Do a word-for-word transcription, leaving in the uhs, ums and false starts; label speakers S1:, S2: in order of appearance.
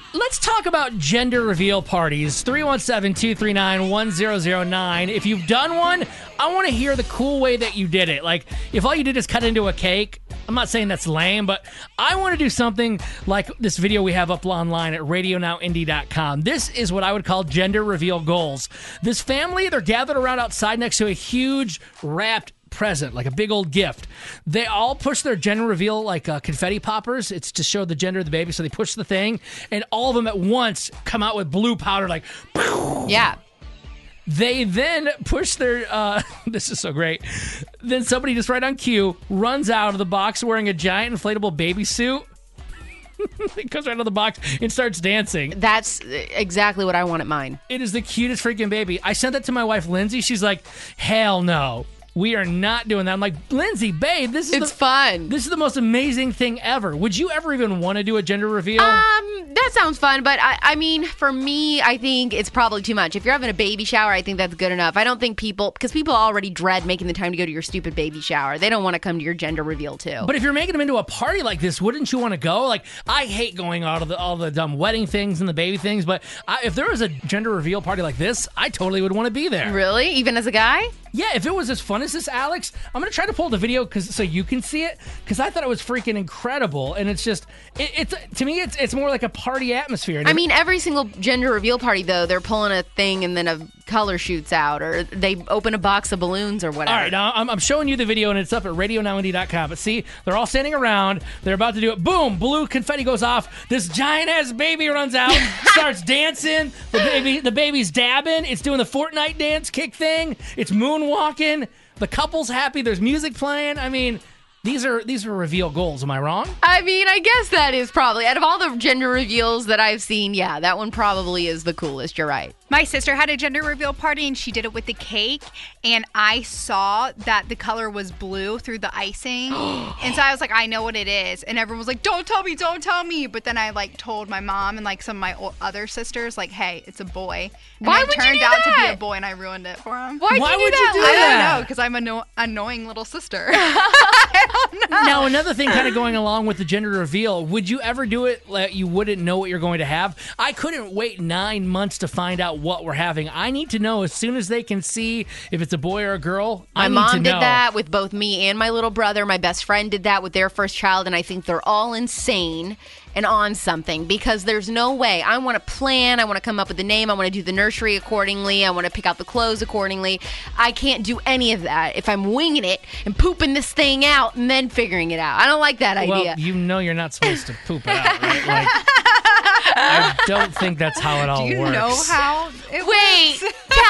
S1: let's talk about gender reveal parties. three one seven, two three nine, one zero zero nine. If you've done one, I want to hear the cool way that you did it. Like, if all you did is cut into a cake, I'm not saying that's lame, but I want to do something like this video we have up online at radio now indie dot com. This is what I would call gender reveal goals. This family, they're gathered around outside next to a huge wrapped present, like a big old gift. They all push their gender reveal like uh, confetti poppers. It's to show the gender of the baby, so they push the thing, and all of them at once come out with blue powder, like,
S2: yeah.
S1: They then push their, uh, this is so great, then somebody just right on cue runs out of the box wearing a giant inflatable baby suit. It goes right out of the box and starts dancing.
S2: That's exactly what I want at mine.
S1: It is the cutest freaking baby. I sent that to my wife, Lindsay. She's like, hell no. We are not doing that. I'm like, Lindsay, babe, this is
S2: it's
S1: the,
S2: fun.
S1: This is the most amazing thing ever. Would you ever even want to do a gender reveal?
S2: Um, that sounds fun, but I, I mean, for me, I think it's probably too much. If you're having a baby shower, I think that's good enough. I don't think people, because people already dread making the time to go to your stupid baby shower. They don't want to come to your gender reveal too.
S1: But if you're making them into a party like this, wouldn't you want to go? Like, I hate going out of the, all the dumb wedding things and the baby things, but I, if there was a gender reveal party like this, I totally would want to be there.
S2: Really? Even as a guy?
S1: Yeah, if it was as fun as this, Alex, I'm going to try to pull the video cause, so you can see it, because I thought it was freaking incredible. And it's just, it, it's to me, it's it's more like a party atmosphere. And
S2: I mean, every single gender reveal party, though, they're pulling a thing and then a color shoots out, or they open a box of balloons or whatever.
S1: All right, now I'm, I'm showing you the video, and it's up at radio now indie dot com. But see, they're all standing around. They're about to do it. Boom, blue confetti goes off. This giant-ass baby runs out, starts dancing. The baby, the baby's dabbing. It's doing the Fortnite dance kick thing. It's moonwalking. The couple's happy. There's music playing. I mean, these are these are reveal goals. Am I wrong?
S2: I mean, I guess that is probably, out of all the gender reveals that I've seen, yeah, that one probably is the coolest. You're right.
S3: My sister had a gender reveal party, and she did it with the cake, and I saw that the color was blue through the icing, and so I was like, I know what it is, and everyone was like, don't tell me, don't tell me, but then I, like, told my mom and, like, some of my o- other sisters, like, hey, it's a boy, and
S2: Why
S3: it
S2: would you
S3: turned
S2: do
S3: out
S2: that?
S3: to be a boy, and I ruined it for him.
S2: Why'd
S1: Why
S2: you do
S1: would
S2: that?
S1: you do
S3: I
S1: that?
S3: don't know, because I'm an anno- annoying little sister. I don't know.
S1: Now, another thing kind of going along with the gender reveal, would you ever do it like you wouldn't know what you're going to have? I couldn't wait nine months to find out what we're having. I need to know as soon as they can see if it's a boy or a girl.
S2: My
S1: I need
S2: mom
S1: to
S2: did
S1: know.
S2: that with both me and my little brother. My best friend did that with their first child, and I think they're all insane and on something, because there's no way. I want to plan. I want to come up with the name. I want to do the nursery accordingly. I want to pick out the clothes accordingly. I can't do any of that if I'm winging it and pooping this thing out and then figuring it out. I don't like that idea.
S1: Well, you know you're not supposed to poop it out, right? Like, I don't think that's how it all
S3: Do you
S1: works.
S3: know how it
S2: Wait,
S3: works?